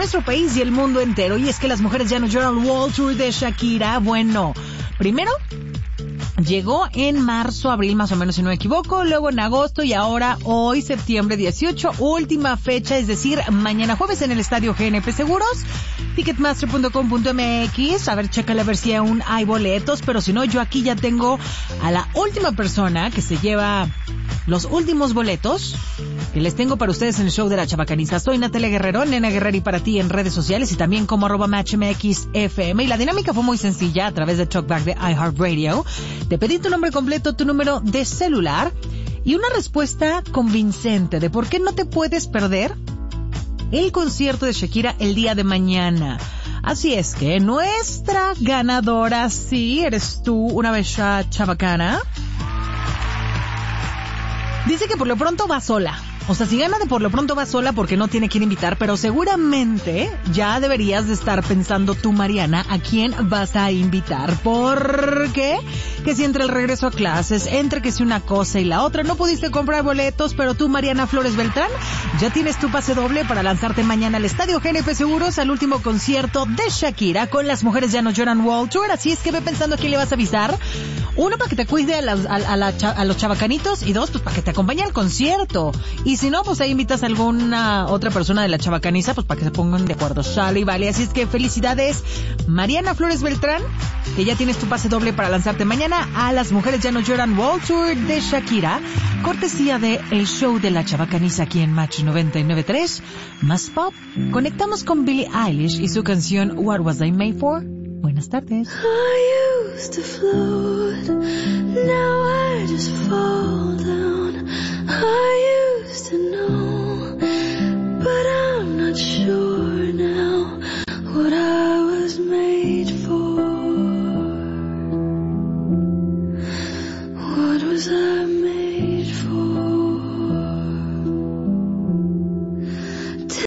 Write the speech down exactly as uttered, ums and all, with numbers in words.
nuestro país y el mundo entero. Y es que las mujeres ya no lloran. World Tour de Shakira. Bueno, primero llegó en marzo, abril más o menos si no me equivoco, luego en agosto y ahora hoy, septiembre dieciocho, última fecha, es decir, mañana jueves en el Estadio G N P Seguros, ticketmaster punto com punto m x, a ver, chécale a ver si aún hay boletos, pero si no, yo aquí ya tengo a la última persona que se lleva los últimos boletos que les tengo para ustedes en el show de la Chabacaniza. Soy Natalia Guerrero, Nena Guerrero, y para ti en redes sociales y también como arroba matchmxfm. Y la dinámica fue muy sencilla a través de Talkback de iHeartRadio. Te pedí tu nombre completo, tu número de celular y una respuesta convincente de por qué no te puedes perder el concierto de Shakira el día de mañana. Así es que nuestra ganadora, sí, eres tú, una bella chabacana. Dice que por lo pronto va sola. O sea, si gana de por lo pronto va sola porque no tiene quien invitar, pero seguramente ya deberías de estar pensando tú, Mariana, a quién vas a invitar. ¿Por qué? Que si entre el regreso a clases, entre que si una cosa y la otra, no pudiste comprar boletos, pero tú, Mariana Flores Beltrán, ya tienes tu pase doble para lanzarte mañana al Estadio G N P Seguros al último concierto de Shakira con Las Mujeres Ya No Lloran World Tour. Así es que ve pensando a quién le vas a avisar. Uno, para que te cuide a, la, a, a, la, a los chabacanitos, y dos, pues para que te acompañe al concierto. Y si no, pues ahí invitas a alguna otra persona de la Chabacaniza, pues para que se pongan de acuerdo. Sale y vale. Así es que felicidades, Mariana Flores Beltrán, que ya tienes tu pase doble para lanzarte mañana a Las Mujeres Ya No Lloran World Tour de Shakira, cortesía de el show de la Chabacaniza aquí en Match noventa y nueve punto tres. Más pop. Conectamos con Billie Eilish y su canción What Was I Made For. Buenas tardes. I used to float, now I just fall down. I used to know, but I'm not sure now what I was made for. What was I?